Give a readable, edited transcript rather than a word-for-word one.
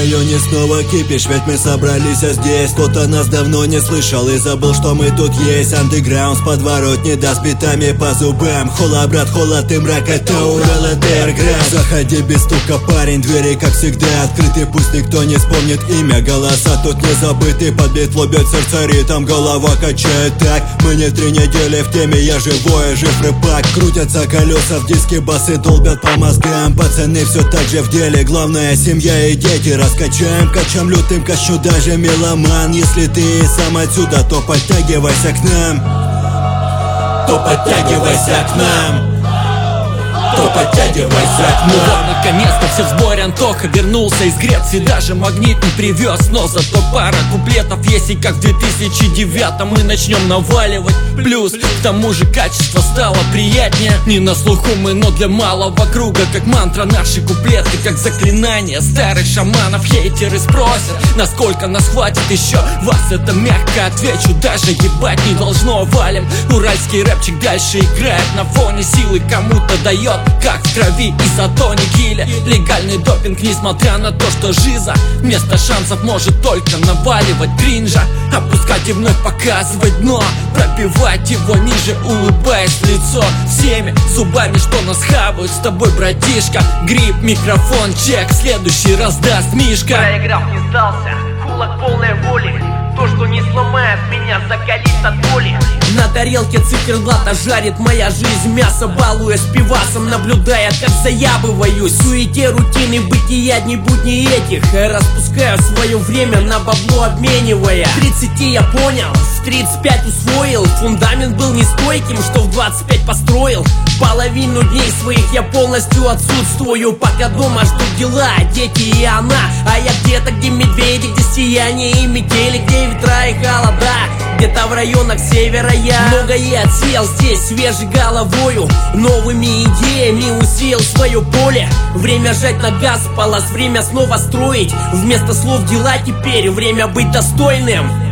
районе снова кипиш, ведь мы собрались здесь. Кто-то нас давно не слышал и забыл, что мы тут есть. Андеграунд с подворотни, да с битами по зубам. Хола, брат, холод и мрак, это Урал, это Эрграунд. Заходи без стука, парень, двери как всегда открыты. Пусть никто не вспомнит имя, голоса тут не забыты. Под битву бьет сердце ритм, голова качает так. Мы не 3 недели в теме, я живой, жив рэпак. Крутятся колеса в диске, басы долбят по мозгам. Пацаны все так же в деле, главное семья и дети. Раскачаем, качам лютым, качу даже меломан. Если ты сам отсюда, то подтягивайся к нам. То подтягивайся к нам. То подтягивайся к нам. Вот наконец-то все в сборе, Антоха вернулся из Греции. Даже магнит не привез, но зато пара куплетов есть. И как в 2009 мы начнем наваливать. Плюс, к тому же качество стало приятнее. Не на слуху мы, но для малого круга. Как мантра наши куплеты, как заклинание старых шаманов. Хейтеры спросят, насколько нас хватит еще. Вас это мягко отвечу, даже ебать не должно. Валим, уральский рэпчик дальше играет на фоне силы, кому-то дает, как в крови изотоник или легальный допинг. Несмотря на то, что жиза вместо шансов может только наваливать кринжа. Опускать и вновь показывать дно, пробивать его ниже, улыбаясь в лицо всеми зубами, что нас хавают с тобой, братишка. Гриб, микрофон, чек, следующий раздаст Мишка. Проиграв, не сдался, кулак полной воли. То, что не сломает меня, закалит от боли. На тарелке циферблата жарит моя жизнь мясо, балуясь пивасом, наблюдая, как заябываюсь. В суете рутины бытия, дни будни этих распускаю свое время, на бабло обменивая. В 30 я понял, в 35 усвоил. Фундамент был нестойким, что в 25 построил. Половину дней своих я полностью отсутствую, пока дома ждут дела, дети и она. А я где-то, где медведи, где сияние и метели, где ветра и холода. Где-то в районах севера я многое отсеял здесь свежей головою. Новыми идеями усеял свое поле. Время жать на газ, полос, время снова строить. Вместо слов дела теперь, время быть достойным.